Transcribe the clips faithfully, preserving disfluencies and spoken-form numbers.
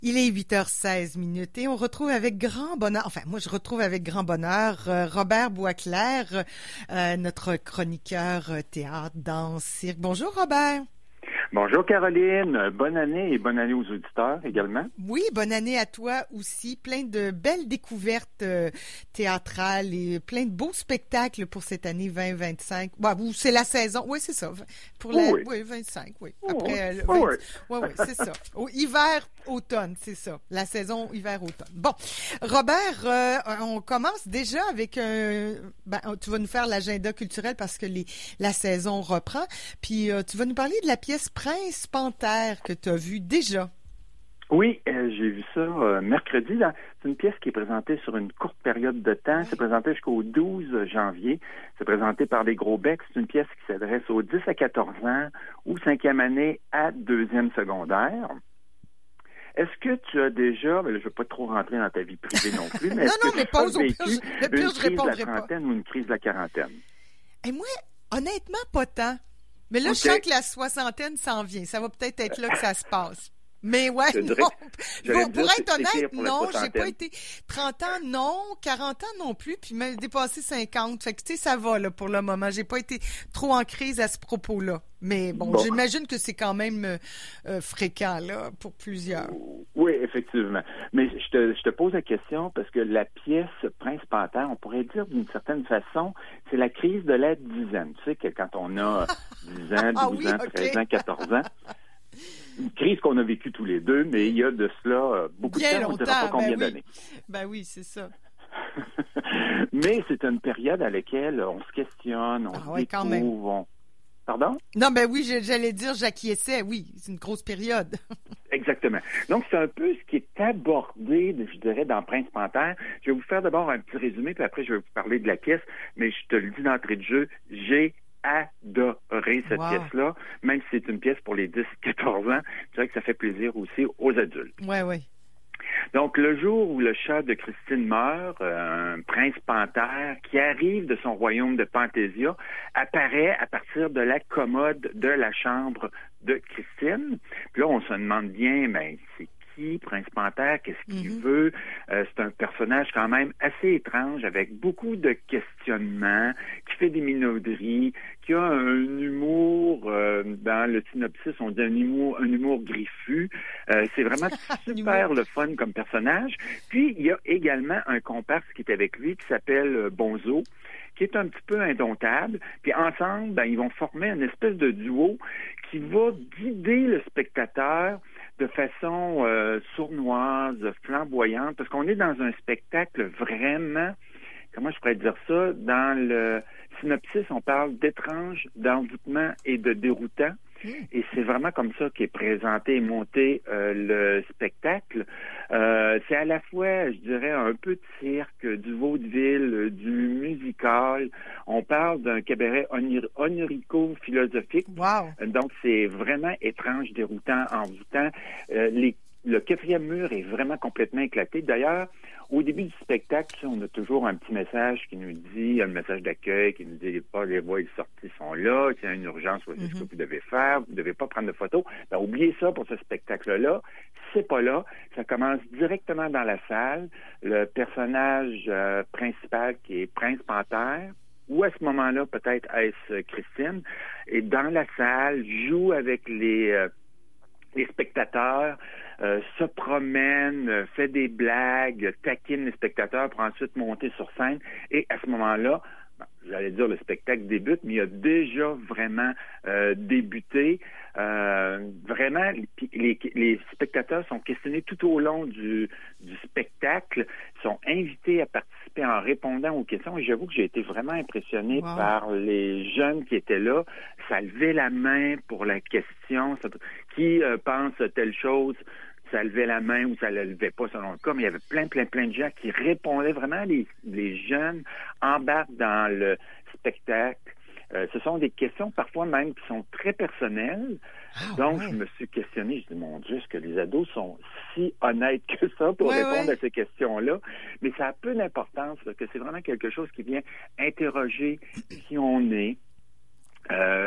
Il est huit heures seize minutes et on retrouve avec grand bonheur, enfin moi je retrouve avec grand bonheur euh, Robert Boisclair, euh, notre chroniqueur euh, théâtre, danse, cirque. Bonjour Robert. Bonjour Caroline, bonne année et bonne année aux auditeurs également. Oui, bonne année à toi aussi. Plein de belles découvertes euh, théâtrales et plein de beaux spectacles pour cette année vingt vingt-cinq. Bah, c'est la saison, oui c'est ça, pour la, oui. oui vingt-cinq, oui. Oh, Après, oui, vingt... oui. oui, oui, c'est ça. Au, hiver, automne, c'est ça. La saison hiver-automne. Bon, Robert, euh, on commence déjà avec un. Ben, tu vas nous faire l'agenda culturel parce que les, la saison reprend. Puis euh, tu vas nous parler de la pièce Prince Panthère que tu as vue déjà. Oui, euh, j'ai vu ça euh, mercredi. Là. C'est une pièce qui est présentée sur une courte période de temps. Oui. C'est présenté jusqu'au douze janvier. C'est présenté par les Gros Becs. C'est une pièce qui s'adresse aux dix à quatorze ans ou cinquième année à deuxième secondaire. Est-ce que tu as déjà, mais là, je ne veux pas trop rentrer dans ta vie privée non plus, mais non, est-ce non, que mais tu pas as aux vécu pire, je, une pire, je crise de la trentaine pas. ou une crise de la quarantaine? Et moi, honnêtement, pas tant. Mais là, okay. Je sens que la soixantaine s'en vient. Ça va peut-être être là que ça se passe. Mais ouais, je non. Dirais, pour, pour être honnête, pour non, j'ai pas été trente ans, non, quarante ans non plus, puis même dépassé cinquante. Fait que tu sais, ça va là pour le moment. J'ai pas été trop en crise à ce propos-là. Mais bon, bon. J'imagine que c'est quand même euh, fréquent là pour plusieurs. Oui, effectivement. Mais je te, je te pose la question parce que la pièce Prince Panthère, on pourrait dire d'une certaine façon, c'est la crise de la dizaine. Tu sais que quand on a dix ans, douze ah oui, ans, okay. treize ans, quatorze ans, une crise qu'on a vécue tous les deux, mais il y a de cela beaucoup Bien de temps, longtemps, on ne dira pas combien ben d'années. Oui. Ben oui, c'est ça. Mais c'est une période à laquelle on se questionne, on ah se ouais, découvre, quand même. on... Pardon? Non, ben oui, j'allais dire j'acquiesçais, oui, c'est une grosse période. Exactement. Donc, c'est un peu ce qui est abordé, je dirais, dans Prince Panthère. Je vais vous faire d'abord un petit résumé, puis après, je vais vous parler de la pièce, mais je te le dis d'entrée de jeu, j'ai adoré cette wow. pièce-là, même si c'est une pièce pour les dix à quatorze ans, je dirais que ça fait plaisir aussi aux adultes. Oui, oui. Donc, le jour où le chat de Christine meurt, euh, un prince panthère qui arrive de son royaume de Panthésia apparaît à partir de la commode de la chambre de Christine. Puis là, on se demande bien, ben, c'est qui, Prince Panthère, qu'est-ce qu'il mm-hmm. veut? Euh, c'est un personnage quand même assez étrange, avec beaucoup de questionnements, qui fait des minauderies, qui a un humour, euh, dans le synopsis, on dit un humour, un humour griffu. Euh, c'est vraiment super le fun comme personnage. Puis, il y a également un comparse qui est avec lui, qui s'appelle Bonzo, qui est un petit peu indomptable. Puis ensemble, ben, ils vont former une espèce de duo qui va guider le spectateur de façon euh, sournoise, flamboyante, parce qu'on est dans un spectacle vraiment, comment je pourrais dire ça, dans le synopsis, on parle d'étrange, d'envoûtement et de déroutant. Mmh. Et c'est vraiment comme ça qu'est présenté et monté euh, le spectacle. Euh, c'est à la fois, je dirais, un peu de cirque, du vaudeville, du musical. On parle d'un cabaret onir- onirico-philosophique. Wow. Donc, c'est vraiment étrange, déroutant, envoûtant. Euh, les, le quatrième mur est vraiment complètement éclaté. D'ailleurs, au début du spectacle, on a toujours un petit message qui nous dit, un message d'accueil qui nous dit pas les voies et les sorties sont là, s'il y a une urgence, voici mm-hmm. ce que vous devez faire, vous ne devez pas prendre de photos. Ben, oubliez ça pour ce spectacle-là. C'est pas là. Ça commence directement dans la salle. Le personnage euh, principal qui est Prince Panthère, ou à ce moment-là, peut-être est-ce Christine, est dans la salle, joue avec les, euh, les spectateurs, Euh, se promène, euh, fait des blagues, taquine les spectateurs pour ensuite monter sur scène. Et à ce moment-là, bon, j'allais dire le spectacle débute, mais il a déjà vraiment euh, débuté. Euh, vraiment, les, les spectateurs sont questionnés tout au long du, du spectacle, sont invités à participer en répondant aux questions. Et j'avoue que j'ai été vraiment impressionné wow. par les jeunes qui étaient là. Ça levait la main pour la question. Ça, qui euh, pense telle chose? Ça levait la main ou ça ne le levait pas selon le cas, mais il y avait plein, plein, plein de gens qui répondaient vraiment. Les, les jeunes embarquent dans le spectacle. Euh, ce sont des questions parfois même qui sont très personnelles. Ah, Donc, ouais. je me suis questionné. Je dis, mon Dieu, est-ce que les ados sont si honnêtes que ça pour ouais, répondre ouais. à ces questions-là? Mais ça a peu d'importance, là, que c'est vraiment quelque chose qui vient interroger qui on est. Euh,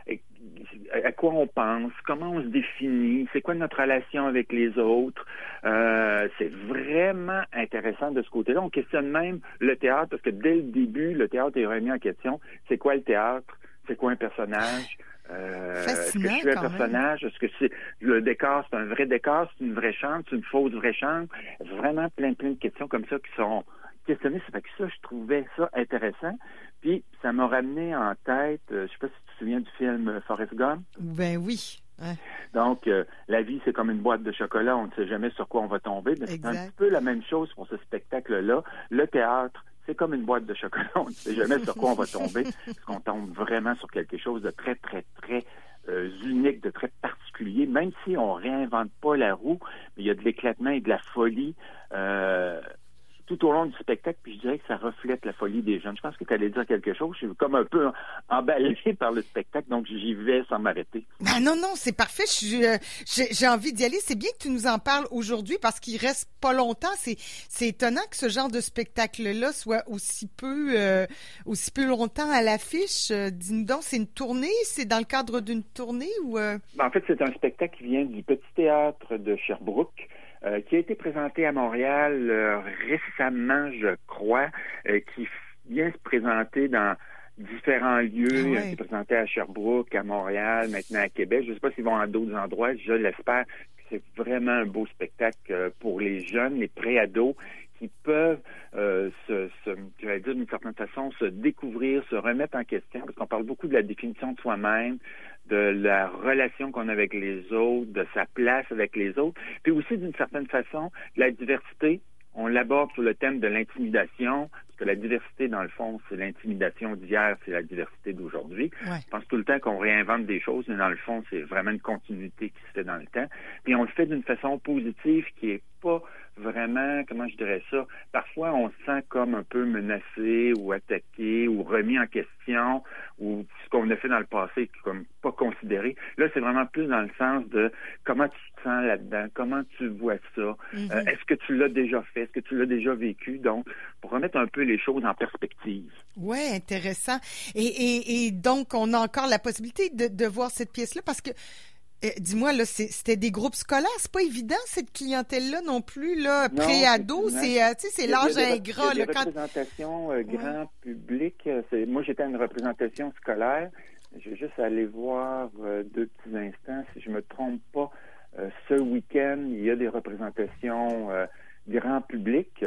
à quoi on pense, comment on se définit, c'est quoi notre relation avec les autres. Euh, c'est vraiment intéressant de ce côté-là. On questionne même le théâtre, parce que dès le début, le théâtre est remis en question. C'est quoi le théâtre? C'est quoi un personnage? Euh, est-ce que je suis un personnage? Est-ce que c'est le décor, c'est un vrai décor? C'est une vraie chambre? C'est une fausse vraie chambre? Vraiment plein, plein de questions comme ça qui sont questionnées. Ça fait que ça, je trouvais ça intéressant. Puis, ça m'a ramené en tête, euh, je sais pas si tu te souviens du film Forrest Gump. Ben oui. Ouais. Donc, euh, la vie, c'est comme une boîte de chocolat. On ne sait jamais sur quoi on va tomber. Mais c'est un petit peu la même chose pour ce spectacle-là. Le théâtre, c'est comme une boîte de chocolat. On ne sait jamais sur quoi on va tomber. Parce qu'on tombe vraiment sur quelque chose de très, très, très euh, unique, de très particulier. Même si on réinvente pas la roue, mais il y a de l'éclatement et de la folie euh, tout au long du spectacle, puis je dirais que ça reflète la folie des jeunes. Je pense que tu allais dire quelque chose. Je suis comme un peu emballé par le spectacle, donc j'y vais sans m'arrêter. Ah non, non, c'est parfait. Je suis, euh, j'ai, j'ai envie d'y aller. C'est bien que tu nous en parles aujourd'hui parce qu'il reste pas longtemps. C'est, c'est étonnant que ce genre de spectacle-là soit aussi peu, euh, aussi peu longtemps à l'affiche. Euh, dis-nous donc, c'est une tournée? C'est dans le cadre d'une tournée ou... Euh... Ben, en fait, c'est un spectacle qui vient du Petit Théâtre de Sherbrooke. Euh, qui a été présenté à Montréal euh, récemment, je crois, euh, qui vient se présenter dans différents lieux. Ah ouais. Il a été présenté à Sherbrooke, à Montréal, maintenant à Québec. Je ne sais pas s'ils vont à d'autres endroits, je l'espère. C'est vraiment un beau spectacle euh, pour les jeunes, les pré-ados, qui peuvent, euh, se, se, je vais dire d'une certaine façon, se découvrir, se remettre en question, parce qu'on parle beaucoup de la définition de soi-même, de la relation qu'on a avec les autres, de sa place avec les autres, puis aussi d'une certaine façon, de la diversité. On l'aborde sur le thème de l'intimidation, parce que la diversité, dans le fond, c'est l'intimidation d'hier, c'est la diversité d'aujourd'hui. Ouais. Je pense tout le temps qu'on réinvente des choses, mais dans le fond, c'est vraiment une continuité qui se fait dans le temps. Puis on le fait d'une façon positive qui est pas vraiment, comment je dirais ça, parfois on se sent comme un peu menacé ou attaqué ou remis en question ou ce qu'on a fait dans le passé comme pas considéré. Là, c'est vraiment plus dans le sens de comment tu te sens là-dedans, comment tu vois ça, mm-hmm. euh, est-ce que tu l'as déjà fait, est-ce que tu l'as déjà vécu, donc pour remettre un peu les choses en perspective. Oui, intéressant. Et, et, et donc, on a encore la possibilité de, de voir cette pièce-là parce que Euh, dis-moi, là, c'est, c'était des groupes scolaires. C'est pas évident, cette clientèle-là non plus, là, pré-ado. C'est, euh, tu sais, c'est l'âge ingrat. Il y a des là, représentations quand... euh, grand ouais. public. C'est, moi, j'étais à une représentation scolaire. Je vais juste aller voir euh, deux petits instants. Si je me trompe pas, euh, ce week-end, il y a des représentations euh, grand public.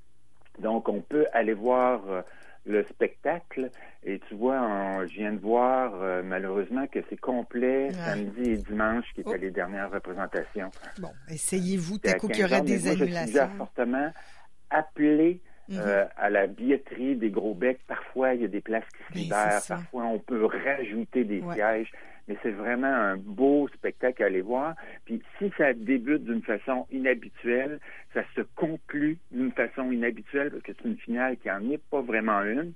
Donc, on peut aller voir... Euh, le spectacle, et tu vois, on, je viens de voir euh, malheureusement que c'est complet ouais. samedi et dimanche qui étaient oh. les dernières représentations. Bon, essayez-vous, t'as coup qu'il y aurait des moi, annulations. Je suis déjà fortement appelé mm-hmm. euh, à la billetterie des Gros Becs. Parfois, il y a des places qui se libèrent, parfois on peut rajouter des ouais. sièges. Mais c'est vraiment un beau spectacle à aller voir. Puis si ça débute d'une façon inhabituelle, ça se conclut d'une façon inhabituelle parce que c'est une finale qui en est pas vraiment une.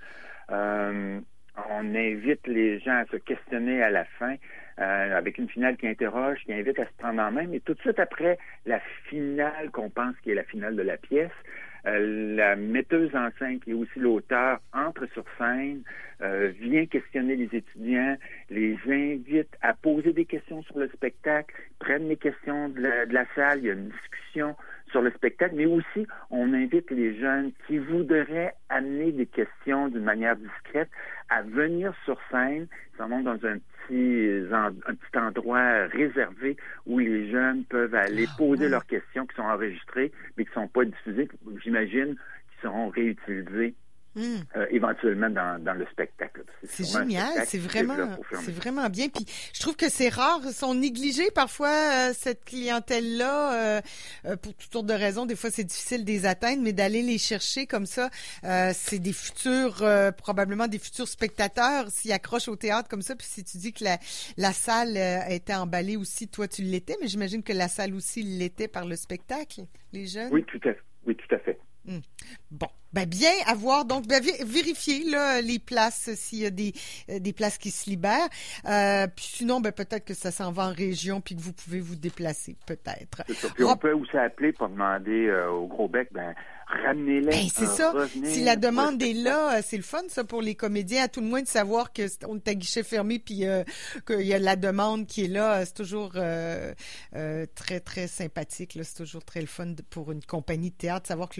Euh, on invite les gens à se questionner à la fin euh, avec une finale qui interroge, qui invite à se prendre en main. Mais tout de suite après la finale qu'on pense qui est la finale de la pièce, Euh, la metteuse en scène, qui est aussi l'auteur, entre sur scène, euh, vient questionner les étudiants, les invite à poser des questions sur le spectacle, prennent les questions de la, de la salle, il y a une discussion sur le spectacle, mais aussi on invite les jeunes qui voudraient amener des questions d'une manière discrète à venir sur scène. Ils s'en vont dans un petit, un petit endroit réservé où les jeunes peuvent aller poser leurs questions qui sont enregistrées mais qui ne sont pas diffusées. J'imagine qu'ils seront réutilisées Mm. Euh, éventuellement dans, dans le spectacle. C'est, c'est génial, c'est vraiment, c'est vraiment bien. Puis je trouve que c'est rare, ils sont négligés parfois euh, cette clientèle-là euh, euh, pour toutes sortes de raisons. Des fois, c'est difficile de les atteindre, mais d'aller les chercher comme ça, euh, c'est des futurs, euh, probablement des futurs spectateurs s'ils accrochent au théâtre comme ça. Puis si tu dis que la, la salle euh, était emballée aussi, toi tu l'étais, mais j'imagine que la salle aussi l'était par le spectacle, les jeunes. Oui, tout à fait. Oui, tout à fait. Hum. Bon, ben bien à voir. Donc, ben, vé- vérifiez là, les places, s'il y a des, euh, des places qui se libèrent. Euh, puis sinon, ben peut-être que ça s'en va en région puis que vous pouvez vous déplacer, peut-être. C'est ça. Puis on Rob- peut aussi appeler pour demander euh, au gros bec, ben ramenez-les. Ben, c'est euh, ça. revenez Si la pour le demande est spectacle. là, euh, c'est le fun, ça, pour les comédiens, à tout le moins de savoir que c'est- on est à guichet fermé puis euh, qu'il y a la demande qui est là. euh, C'est toujours euh, euh, très, très sympathique, là. C'est toujours très le fun de- pour une compagnie de théâtre, savoir que